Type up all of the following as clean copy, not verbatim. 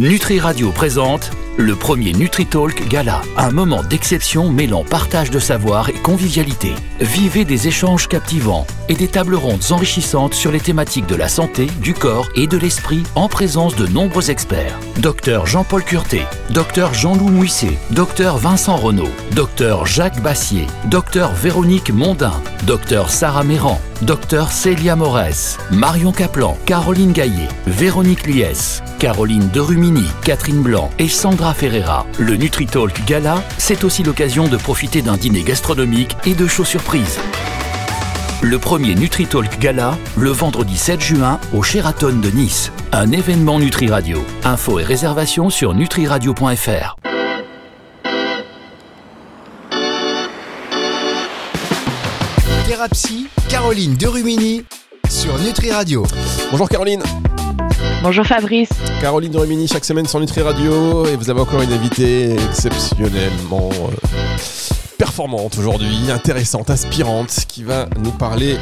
Nutri Radio présente le premier NutriTalk Gala. Un moment d'exception mêlant partage de savoir et convivialité. Vivez des échanges captivants et des tables rondes enrichissantes sur les thématiques de la santé, du corps et de l'esprit en présence de nombreux experts. Docteur Jean-Paul Curté, Docteur Jean-Loup Mouisset, Docteur Vincent Renaud, Docteur Jacques Bassier, Docteur Véronique Mondin, Docteur Sarah Méran, Docteur Célia Morès, Marion Kaplan, Caroline Gaillet, Véronique Liès, Caroline Derumini, Catherine Blanc et Sandra Ferreira. Le NutriTalk Gala, c'est aussi l'occasion de profiter d'un dîner gastronomique et de shows surprises. Le premier NutriTalk Gala, le vendredi 7 juin au Sheraton de Nice. Un événement Nutri Radio. Infos et réservations sur nutriradio.fr. Thérapie, Caroline Derumini sur Nutri Radio. Bonjour Caroline. Bonjour Fabrice. Caroline Derumini chaque semaine sur Nutri Radio et vous avez encore une invitée exceptionnellement performante aujourd'hui, intéressante, inspirante, qui va nous parler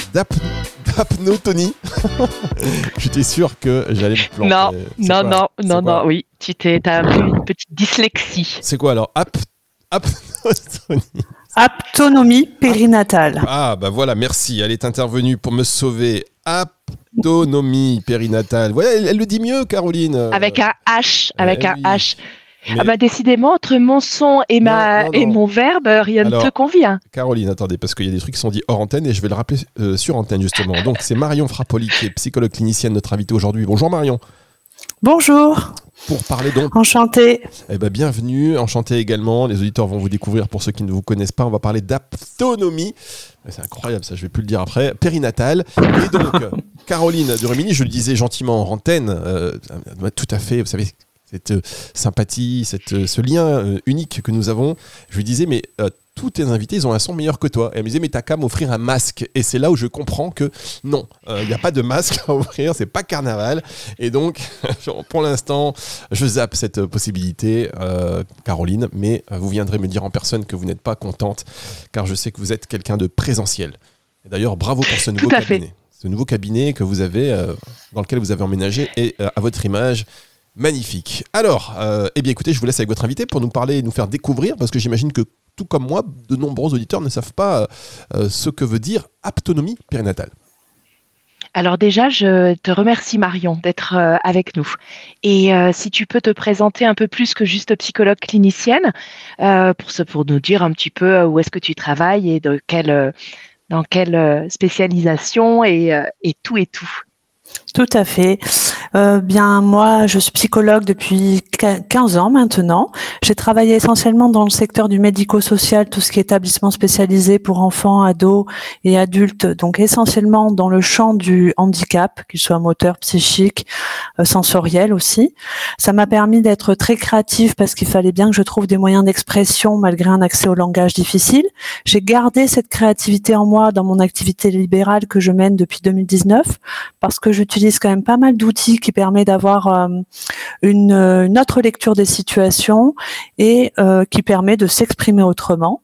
d'apnotonie. J'étais sûr que j'allais me planter. Non, oui, t'as un peu une petite dyslexie. C'est quoi alors apnotonie? Aptonomie périnatale. Ah bah voilà, merci, elle est intervenue pour me sauver. Aptonomie périnatale. Voilà, elle le dit mieux, Caroline. Avec un H, H. Mais... Ah bah décidément, entre mon son et mon verbe, rien ne te convient. Caroline, attendez, parce qu'il y a des trucs qui sont dits hors antenne et je vais le rappeler sur antenne justement. Donc c'est Marion Frappoli qui est psychologue clinicienne, notre invitée aujourd'hui. Bonjour Marion. Bonjour. Pour parler donc... Enchantée. Eh ben, bienvenue, enchanté également. Les auditeurs vont vous découvrir, pour ceux qui ne vous connaissent pas, on va parler d'aptonomie. C'est incroyable ça, je vais plus le dire après. Périnatale. Et donc, Caroline Derumini, je le disais gentiment en antenne, tout à fait, vous savez, cette sympathie, ce lien unique que nous avons. Je lui disais, mais tous tes invités, ils ont un son meilleur que toi. Et elle me disait, mais t'as qu'à m'offrir un masque. Et c'est là où je comprends que non, il n'y a pas de masque à offrir, c'est pas carnaval. Et donc, pour l'instant, je zappe cette possibilité, Caroline, mais vous viendrez me dire en personne que vous n'êtes pas contente, car je sais que vous êtes quelqu'un de présentiel. Et d'ailleurs, bravo pour ce nouveau cabinet. Ce nouveau cabinet que vous avez, dans lequel vous avez emménagé, et à votre image. Magnifique. Alors, eh bien écoutez, je vous laisse avec votre invité pour nous parler et nous faire découvrir, parce que j'imagine que, tout comme moi, de nombreux auditeurs ne savent pas ce que veut dire aptonomie périnatale. Alors déjà, je te remercie Marion d'être avec nous. Et si tu peux te présenter un peu plus que juste psychologue clinicienne, pour nous dire un petit peu où est-ce que tu travailles et dans quelle spécialisation et tout. Tout à fait. Bien, moi, je suis psychologue depuis 15 ans maintenant. J'ai travaillé essentiellement dans le secteur du médico-social, tout ce qui est établissement spécialisé pour enfants, ados et adultes, donc essentiellement dans le champ du handicap, qu'il soit moteur, psychique, sensoriel aussi. Ça m'a permis d'être très créative parce qu'il fallait bien que je trouve des moyens d'expression malgré un accès au langage difficile. J'ai gardé cette créativité en moi dans mon activité libérale que je mène depuis 2019 parce que j'utilise quand même pas mal d'outils qui permet d'avoir une autre lecture des situations et qui permet de s'exprimer autrement.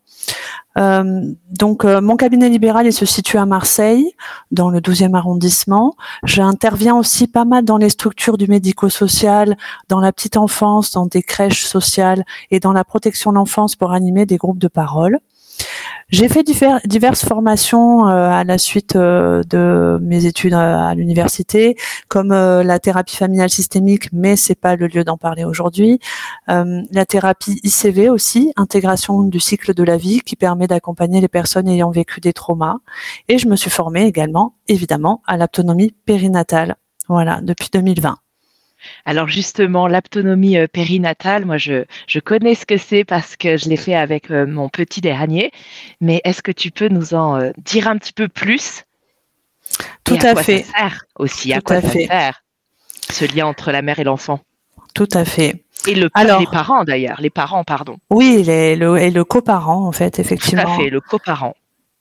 Donc mon cabinet libéral il se situe à Marseille, dans le 12e arrondissement. J'interviens aussi pas mal dans les structures du médico-social, dans la petite enfance, dans des crèches sociales et dans la protection de l'enfance pour animer des groupes de parole. J'ai fait diverses formations à la suite de mes études à l'université, comme la thérapie familiale systémique, mais c'est pas le lieu d'en parler aujourd'hui. La thérapie ICV aussi, intégration du cycle de la vie, qui permet d'accompagner les personnes ayant vécu des traumas. Et je me suis formée également, évidemment, à l'aptonomie périnatale. Voilà, depuis 2020. Alors justement, l'aptonomie périnatale, moi je connais ce que c'est parce que je l'ai fait avec mon petit dernier, mais est-ce que tu peux nous en dire un petit peu plus? Tout à fait. Ça sert aussi, à quoi ça sert ce lien entre la mère et l'enfant? Tout à fait. Et les parents d'ailleurs, pardon. Oui, et le coparent en fait, effectivement. Tout à fait, le coparent.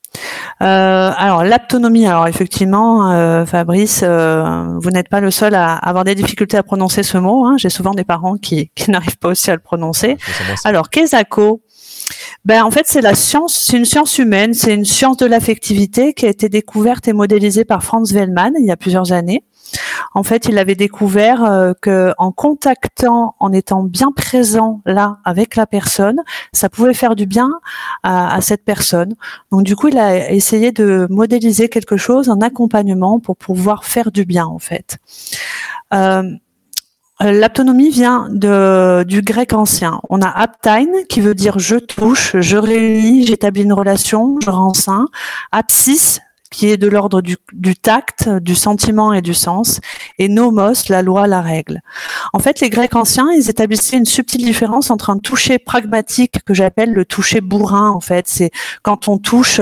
Alors l'aptonomie, alors effectivement, Fabrice, vous n'êtes pas le seul à avoir des difficultés à prononcer ce mot. Hein. J'ai souvent des parents qui n'arrivent pas aussi à le prononcer. Alors qu'est-ce en fait, c'est une science humaine, c'est une science de l'affectivité qui a été découverte et modélisée par Franz Wellmann il y a plusieurs années. En fait, il avait découvert que en contactant, en étant bien présent là avec la personne, ça pouvait faire du bien à cette personne. Donc du coup, il a essayé de modéliser quelque chose, un accompagnement pour pouvoir faire du bien en fait. L'aptonomie vient du grec ancien. On a aptein qui veut dire je touche, je réunis, j'établis une relation, je rends sain. Apsis qui est de l'ordre du tact, du sentiment et du sens, et nomos, la loi, la règle. En fait, les Grecs anciens, ils établissaient une subtile différence entre un toucher pragmatique que j'appelle le toucher bourrin. En fait, c'est quand on touche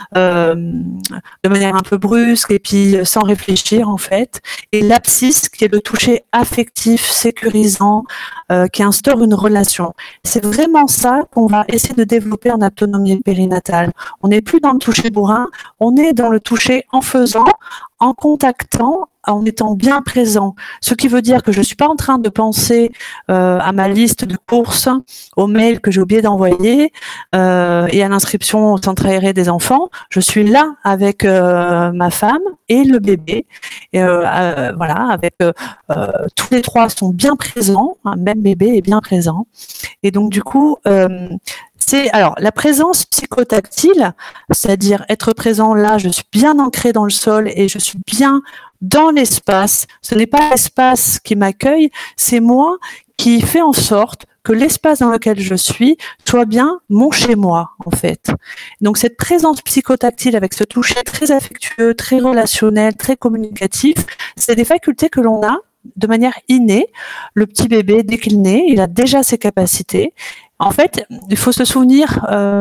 de manière un peu brusque et puis sans réfléchir, en fait, et l'apsis, qui est le toucher affectif, sécurisant, qui instaure une relation. C'est vraiment ça qu'on va essayer de développer en aptonomie périnatale. On n'est plus dans le toucher bourrin, on est dans le toucher en faisant, en contactant, en étant bien présent. Ce qui veut dire que je ne suis pas en train de penser à ma liste de courses, au mail que j'ai oublié d'envoyer et à l'inscription au centre aéré des enfants. Je suis là avec ma femme et le bébé. Et, voilà, avec tous les trois sont bien présents, hein, même bébé est bien présent. Et donc du coup, alors la présence psychotactile, c'est-à-dire être présent là, je suis bien ancré dans le sol et je suis bien dans l'espace. Ce n'est pas l'espace qui m'accueille, c'est moi qui fais en sorte que l'espace dans lequel je suis soit bien mon chez-moi, en fait. Donc cette présence psychotactile avec ce toucher très affectueux, très relationnel, très communicatif, c'est des facultés que l'on a de manière innée. Le petit bébé, dès qu'il naît, il a déjà ses capacités. En fait, il faut se souvenir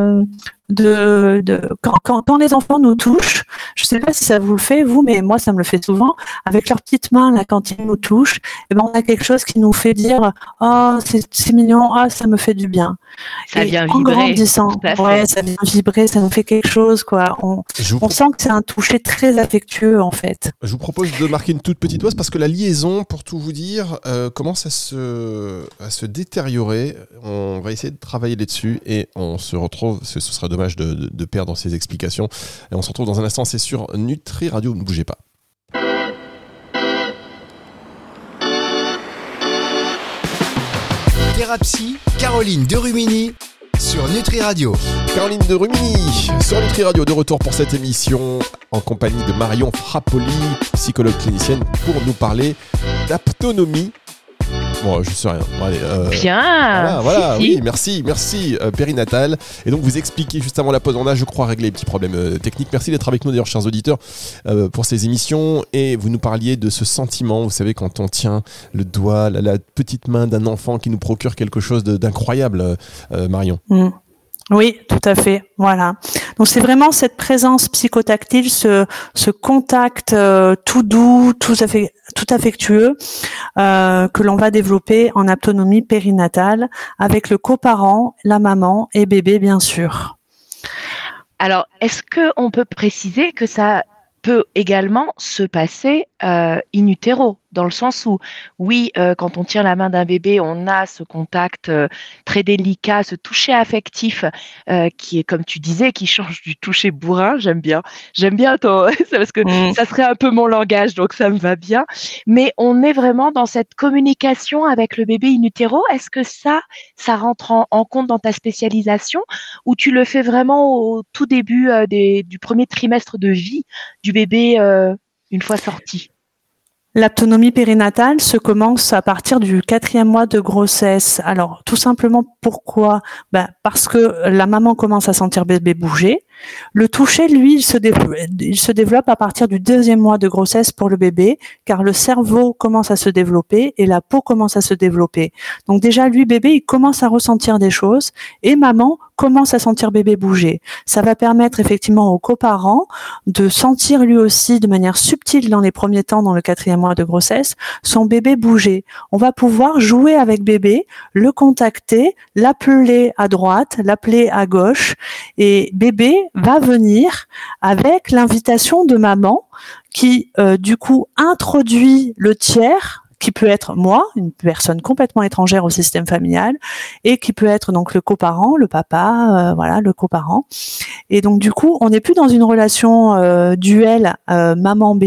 quand les enfants nous touchent, je ne sais pas si ça vous le fait, vous, mais moi, ça me le fait souvent, avec leurs petites mains, là, quand ils nous touchent, et ben, on a quelque chose qui nous fait dire « Oh, c'est mignon, ah, ça me fait du bien ». Ça vient vibrer. En grandissant, ouais, ça vient vibrer, ça nous fait quelque chose, quoi. On sent que c'est un toucher très affectueux, en fait. Je vous propose de marquer une toute petite pause parce que la liaison, pour tout vous dire, commence à se détériorer. On va essayer de travailler là-dessus et on se retrouve, ce serait dommage de perdre ces explications. Et on se retrouve dans un instant, c'est sur Nutri Radio, ne bougez pas. Thérapie, Caroline Derumini sur Nutri Radio. Caroline Derumini sur Nutri Radio, de retour pour cette émission en compagnie de Marion Frappoli, psychologue clinicienne, pour nous parler d'aptonomie. Bon, je sais rien. Bon, allez, bien. Voilà, si. Oui, merci. Périnatale. Et donc, vous expliquez juste avant la pause, on a, je crois, réglé les petits problèmes techniques. Merci d'être avec nous, d'ailleurs, chers auditeurs, pour ces émissions. Et vous nous parliez de ce sentiment, vous savez, quand on tient le doigt, la petite main d'un enfant qui nous procure quelque chose d'incroyable, Marion. Oui, tout à fait. Voilà. Donc c'est vraiment cette présence psychotactile, ce contact tout doux, tout affectueux que l'on va développer en aptonomie périnatale avec le coparent, la maman et bébé, bien sûr. Alors, est-ce qu'on peut préciser que ça peut également se passer in utero, dans le sens où, oui, quand on tient la main d'un bébé, on a ce contact très délicat, ce toucher affectif qui est, comme tu disais, qui change du toucher bourrin. J'aime bien ton... c'est parce que ça serait un peu mon langage, donc ça me va bien. Mais on est vraiment dans cette communication avec le bébé in utero. Est-ce que ça rentre en compte dans ta spécialisation, ou tu le fais vraiment au tout début du premier trimestre de vie du bébé une fois sorti? L'aptonomie périnatale se commence à partir du 4e mois de grossesse. Alors, tout simplement, pourquoi ? Parce que la maman commence à sentir bébé bouger. Le toucher, lui, il se développe à partir du 2e mois de grossesse pour le bébé, car le cerveau commence à se développer et la peau commence à se développer. Donc déjà, lui, bébé, il commence à ressentir des choses et maman commence à sentir bébé bouger. Ça va permettre effectivement aux coparents de sentir lui aussi de manière subtile dans les premiers temps, dans le 4e mois de grossesse, son bébé bouger. On va pouvoir jouer avec bébé, le contacter, l'appeler à droite, l'appeler à gauche, et bébé va venir avec l'invitation de maman qui, du coup, introduit le tiers, qui peut être moi, une personne complètement étrangère au système familial, et qui peut être donc le coparent, le papa, voilà, le coparent. Et donc, du coup, on n'est plus dans une relation duel maman-bébé,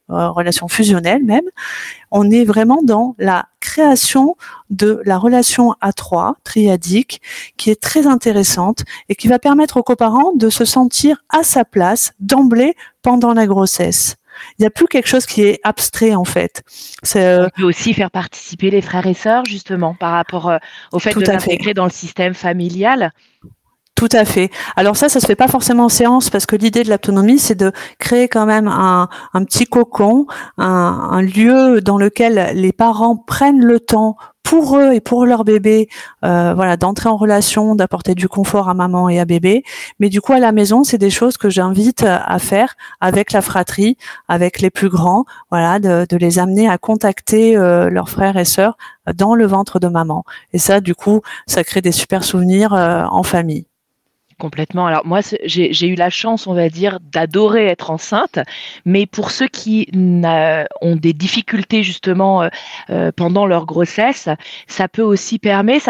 relation fusionnelle même. On est vraiment dans la création de la relation à trois, triadique, qui est très intéressante et qui va permettre aux coparents de se sentir à sa place d'emblée pendant la grossesse. Il n'y a plus quelque chose qui est abstrait en fait. On peut aussi faire participer les frères et sœurs justement par rapport au fait de l'intégrer dans le système familial. Tout à fait. Alors ça se fait pas forcément en séance parce que l'idée de l'autonomie, c'est de créer quand même un petit cocon, un lieu dans lequel les parents prennent le temps pour eux et pour leur bébé, d'entrer en relation, d'apporter du confort à maman et à bébé. Mais du coup, à la maison, c'est des choses que j'invite à faire avec la fratrie, avec les plus grands, de les amener à contacter leurs frères et sœurs dans le ventre de maman. Et ça, du coup, ça crée des super souvenirs en famille. Complètement. Alors moi, j'ai eu la chance, on va dire, d'adorer être enceinte, mais pour ceux qui ont des difficultés justement pendant leur grossesse, ça peut aussi permettre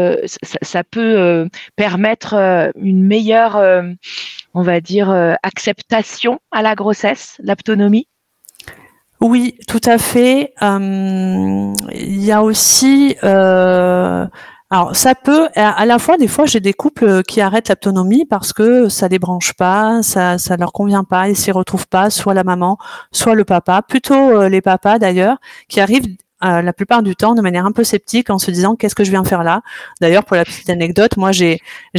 une meilleure, on va dire, acceptation à la grossesse, l'autonomie. Oui, tout à fait. Il y a aussi alors ça peut, à la fois, des fois, j'ai des couples qui arrêtent l'autonomie parce que ça les branche pas, ça leur convient pas, ils s'y retrouvent pas, soit la maman, soit le papa, plutôt les papas d'ailleurs, qui arrivent la plupart du temps de manière un peu sceptique en se disant qu'est-ce que je viens faire là. D'ailleurs, pour la petite anecdote, moi j'ai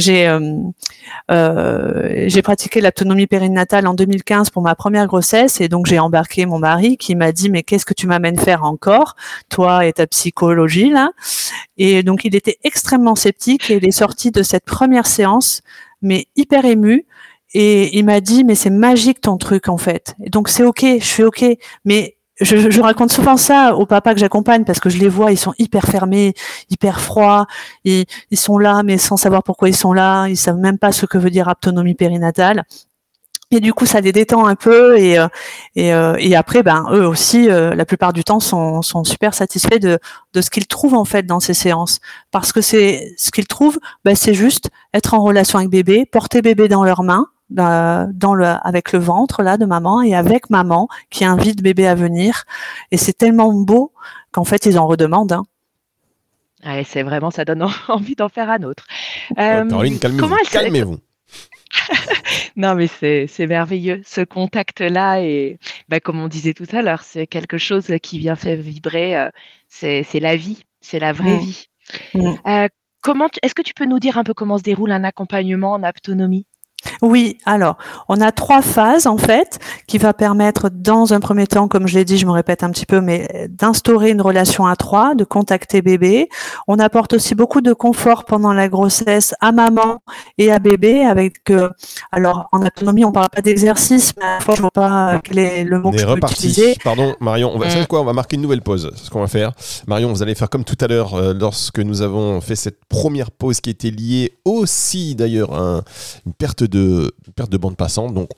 pratiqué l'autonomie périnatale en 2015 pour ma première grossesse et donc j'ai embarqué mon mari qui m'a dit mais qu'est-ce que tu m'amènes faire encore, toi et ta psychologie là. Et donc il était extrêmement sceptique et il est sorti de cette première séance mais hyper ému. Et il m'a dit mais c'est magique ton truc en fait. Et donc c'est ok, je suis ok, mais je raconte souvent ça aux papas que j'accompagne parce que je les vois, ils sont hyper fermés, hyper froids, ils sont là mais sans savoir pourquoi ils sont là, ils savent même pas ce que veut dire autonomie périnatale. Et du coup, ça les détend un peu et après, eux aussi, la plupart du temps, sont super satisfaits de ce qu'ils trouvent en fait dans ces séances, parce que c'est ce qu'ils trouvent, c'est juste être en relation avec bébé, porter bébé dans leurs mains. Avec le ventre là de maman et avec maman qui invite bébé à venir et c'est tellement beau qu'en fait ils en redemandent. Ouais, c'est vraiment, ça donne envie d'en faire un autre. Caroline, calmez-vous. Non mais c'est merveilleux ce contact là et comme on disait tout à l'heure, c'est quelque chose qui vient faire vibrer. C'est la vie, c'est la vraie vie. Est-ce que tu peux nous dire un peu comment se déroule un accompagnement en autonomie? Oui, alors, on a 3 phases en fait qui va permettre dans un premier temps, comme je l'ai dit, je me répète un petit peu, mais d'instaurer une relation à 3, de contacter bébé. On apporte aussi beaucoup de confort pendant la grossesse à maman et à bébé avec, alors en autonomie on parle pas d'exercice, mais à la fois je vois pas quel est le mot que je peux utiliser. Pardon Marion, savez quoi, on va marquer une nouvelle pause, c'est ce qu'on va faire. Marion, vous allez faire comme tout à l'heure lorsque nous avons fait cette première pause qui était liée aussi d'ailleurs à une perte de bande passante. Donc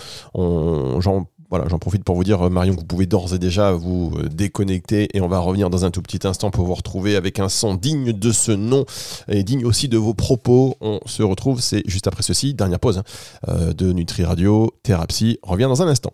j'en profite pour vous dire, Marion, que vous pouvez d'ores et déjà vous déconnecter et on va revenir dans un tout petit instant pour vous retrouver avec un son digne de ce nom et digne aussi de vos propos. On se retrouve, c'est juste après ceci, dernière pause de Nutri Radio, Thérapsie revient dans un instant.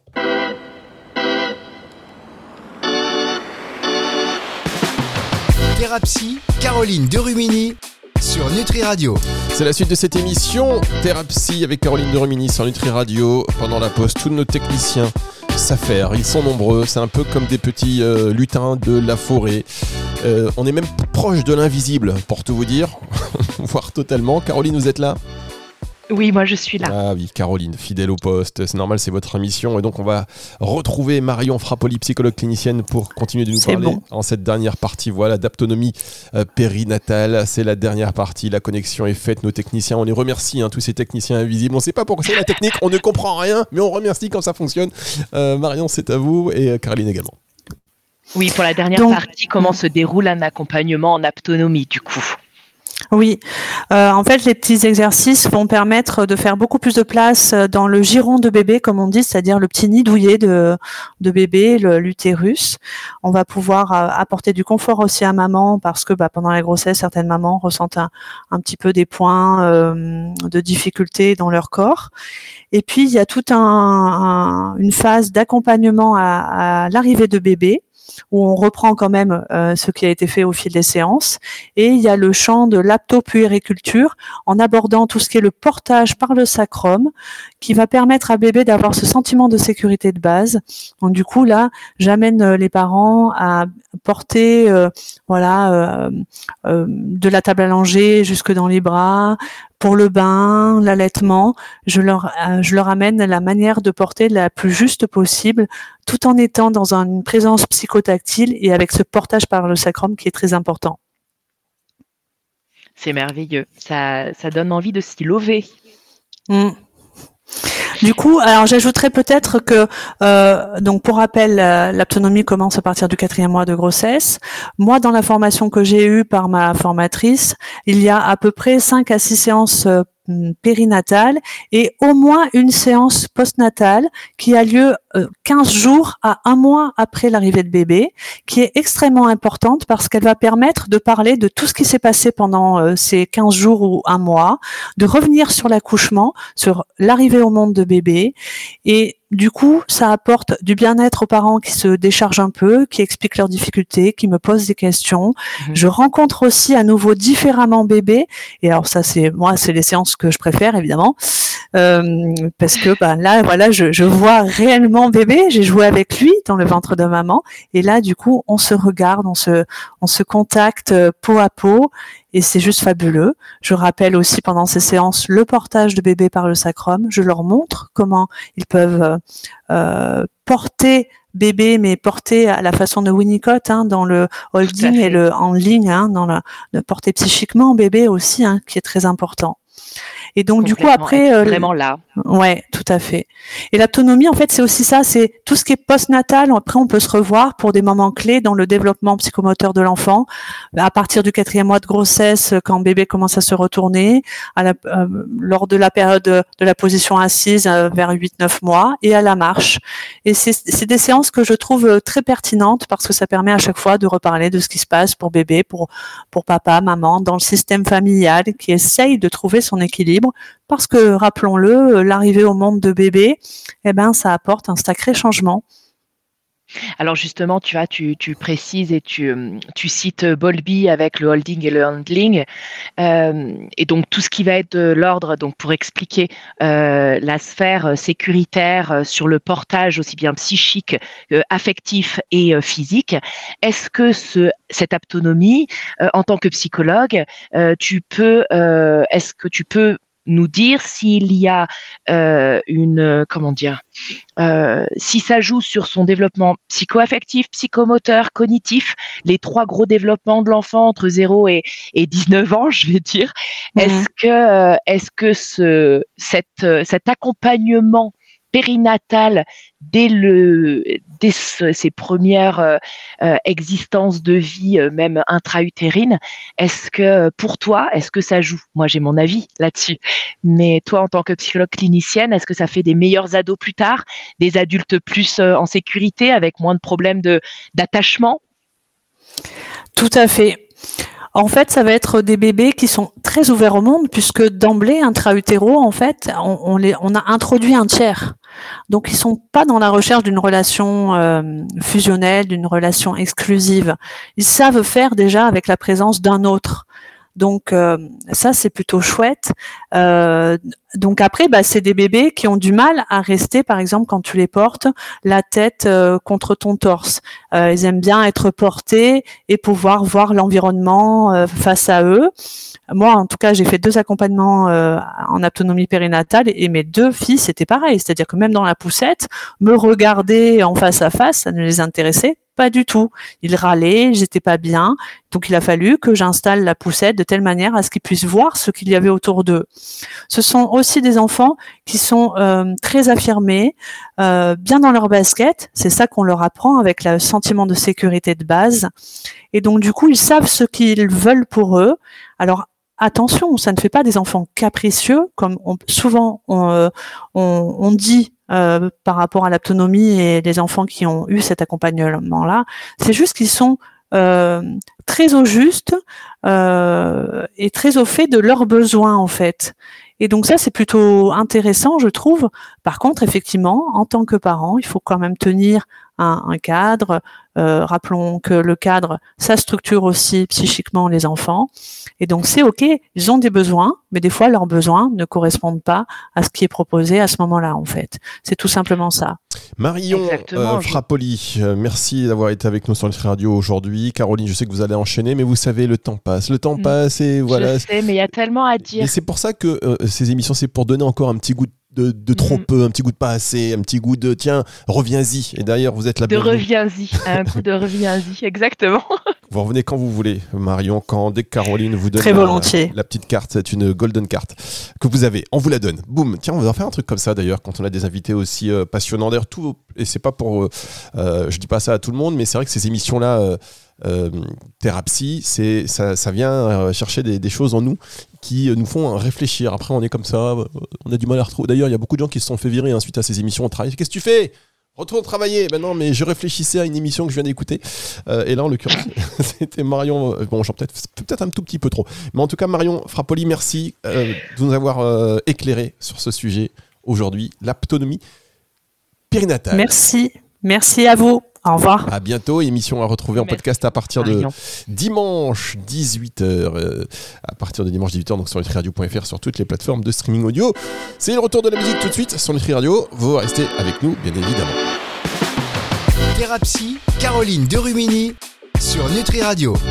Thérapsie, Caroline Derumini sur Nutri Radio. C'est la suite de cette émission Thérapsie avec Caroline Derumini sur Nutri Radio. Pendant la pause, tous nos techniciens s'affairent, ils sont nombreux, c'est un peu comme des petits lutins de la forêt. On est même proche de l'invisible, pour tout vous dire, voire totalement. Caroline, vous êtes là ? Oui, moi je suis là. Ah oui, Caroline, fidèle au poste, c'est normal, c'est votre émission. Et donc on va retrouver Marion Frappoli, psychologue clinicienne, pour continuer de nous parler en cette dernière partie d'autonomie périnatale. C'est la dernière partie, la connexion est faite. Nos techniciens, on les remercie, tous ces techniciens invisibles. On ne sait pas pourquoi c'est la technique, on ne comprend rien, mais on remercie quand ça fonctionne. Marion, c'est à vous, et Caroline également. Oui, pour la dernière partie, comment se déroule un accompagnement en autonomie du coup ? Oui, en fait, les petits exercices vont permettre de faire beaucoup plus de place dans le giron de bébé, comme on dit, c'est-à-dire le petit nid douillet de bébé, l'utérus. On va pouvoir apporter du confort aussi à maman parce que pendant la grossesse, certaines mamans ressentent un petit peu des points de difficulté dans leur corps. Et puis, il y a toute une phase d'accompagnement à l'arrivée de bébé, où on reprend quand même ce qui a été fait au fil des séances. Et il y a le champ de l'aptopuériculture en abordant tout ce qui est le portage par le sacrum, qui va permettre à bébé d'avoir ce sentiment de sécurité de base. Donc du coup, là, j'amène les parents à porter de la table allongée jusque dans les bras. Pour le bain, l'allaitement, je leur amène la manière de porter la plus juste possible, tout en étant dans une présence psychotactile et avec ce portage par le sacrum qui est très important. C'est merveilleux. Ça donne envie de s'y lever. Du coup, alors j'ajouterais peut-être que, donc pour rappel, l'autonomie commence à partir du 4e mois de grossesse. Moi, dans la formation que j'ai eue par ma formatrice, il y a à peu près 5 à 6 séances périnatale et au moins une séance postnatale qui a lieu 15 jours à 1 mois après l'arrivée de bébé, qui est extrêmement importante parce qu'elle va permettre de parler de tout ce qui s'est passé pendant ces 15 jours ou 1 mois, de revenir sur l'accouchement, sur l'arrivée au monde de bébé, et du coup, ça apporte du bien-être aux parents qui se déchargent un peu, qui expliquent leurs difficultés, qui me posent des questions. Je rencontre aussi à nouveau différemment bébé. Et alors ça, c'est les séances que je préfère, évidemment. Parce que là, voilà, je vois réellement bébé. J'ai joué avec lui dans le ventre de maman. Et là, du coup, on se regarde, on se contacte peau à peau. Et c'est juste fabuleux. Je rappelle aussi pendant ces séances le portage de bébé par le sacrum. Je leur montre comment ils peuvent porter bébé, mais porter à la façon de Winnicott, dans le holding et le handling, dans le porter psychiquement bébé aussi, qui est très important. Et donc du coup après vraiment là. Ouais, tout à fait. Et l'autonomie, en fait, c'est aussi ça, c'est tout ce qui est postnatal. Après, on peut se revoir pour des moments clés dans le développement psychomoteur de l'enfant, à partir du 4e mois de grossesse, quand bébé commence à se retourner, lors de la période de la position assise vers 8-9 mois, et à la marche. Et c'est des séances que je trouve très pertinentes parce que ça permet à chaque fois de reparler de ce qui se passe pour bébé, pour papa, maman, dans le système familial qui essaye de trouver son équilibre. Parce que, rappelons-le, l'arrivée au monde de bébé, ça apporte un sacré changement. Alors justement, tu précises et tu cites Bowlby avec le holding et le handling, et donc tout ce qui va être de l'ordre, donc pour expliquer la sphère sécuritaire sur le portage aussi bien psychique, affectif et physique. Est-ce que cette autonomie, en tant que psychologue, est-ce que tu peux nous dire s'il y a si ça joue sur son développement psycho-affectif, psychomoteur, cognitif, les 3 gros développements de l'enfant entre 0 et 19 ans, je vais dire. Est-ce que cet accompagnement périnatal dès ses premières existences de vie, même intra-utérine, est-ce que pour toi, est-ce que ça joue? Moi, j'ai mon avis là-dessus. Mais toi, en tant que psychologue clinicienne, est-ce que ça fait des meilleurs ados plus tard, des adultes plus en sécurité, avec moins de problèmes d'attachement? Tout à fait. En fait, ça va être des bébés qui sont très ouverts au monde, puisque d'emblée, intra-utéro, en fait, on a introduit un tiers. Donc, ils sont pas dans la recherche d'une relation fusionnelle, d'une relation exclusive. Ils savent faire déjà avec la présence d'un autre. Donc, ça, c'est plutôt chouette. Donc après, c'est des bébés qui ont du mal à rester, par exemple, quand tu les portes, la tête contre ton torse. Ils aiment bien être portés et pouvoir voir l'environnement face à eux. Moi, en tout cas, j'ai fait 2 accompagnements en autonomie périnatale et mes 2 filles, c'était pareil. C'est-à-dire que même dans la poussette, me regarder en face à face, ça ne les intéressait pas du tout. Ils râlaient, j'étais pas bien. Donc, il a fallu que j'installe la poussette de telle manière à ce qu'ils puissent voir ce qu'il y avait autour d'eux. Ce sont aussi des enfants qui sont très affirmés, bien dans leur basket. C'est ça qu'on leur apprend avec le sentiment de sécurité de base. Et donc, du coup, ils savent ce qu'ils veulent pour eux. Alors, attention, ça ne fait pas des enfants capricieux, comme souvent on dit par rapport à l'autonomie et les enfants qui ont eu cet accompagnement-là. C'est juste qu'ils sont très au juste et très au fait de leurs besoins, en fait. Et donc ça, c'est plutôt intéressant, je trouve. Par contre, effectivement, en tant que parent, il faut quand même tenir un cadre. Rappelons que le cadre, ça structure aussi psychiquement les enfants. Et donc c'est OK, ils ont des besoins, mais des fois leurs besoins ne correspondent pas à ce qui est proposé à ce moment-là, en fait. C'est tout simplement ça. Marion Frappoli, merci d'avoir été avec nous sur Nutri Radio aujourd'hui. Caroline, je sais que vous allez enchaîner, mais vous savez, le temps passe. Le temps passe et voilà. Je sais, mais il y a tellement à dire. Et c'est pour ça que ces émissions, c'est pour donner encore un petit goût de trop peu, un petit goût de pas assez, un petit goût de tiens, reviens-y. Et d'ailleurs, vous êtes la bienvenue. Reviens-y, un coup de reviens-y, exactement. Vous revenez quand vous voulez, Marion, dès que Caroline vous donne la petite carte, c'est une golden carte que vous avez, on vous la donne. Boum, tiens, on va faire un truc comme ça d'ailleurs quand on a des invités aussi passionnants. D'ailleurs, et c'est pas pour, je dis pas ça à tout le monde, mais c'est vrai que ces émissions-là, Thérapie, ça vient chercher des choses en nous qui nous font réfléchir. Après, on est comme ça, on a du mal à retrouver. D'ailleurs, il y a beaucoup de gens qui se sont fait virer suite à ces émissions. On travaille. Qu'est-ce que tu fais ? Retourne travailler. Ben non, mais je réfléchissais à une émission que je viens d'écouter. Et là, en l'occurrence, c'était Marion. Bon, peut-être un tout petit peu trop. Mais en tout cas, Marion Frappoli, merci de nous avoir éclairé sur ce sujet aujourd'hui, l'autonomie périnatale. Merci à vous. Au revoir. À bientôt. Émission à retrouver en podcast à partir de dimanche 18h. À partir de dimanche 18h, donc sur nutriradio.fr, sur toutes les plateformes de streaming audio. C'est le retour de la musique tout de suite sur Nutri Radio. Vous restez avec nous, bien évidemment. Thérapie, Caroline Derumini sur Nutri Radio.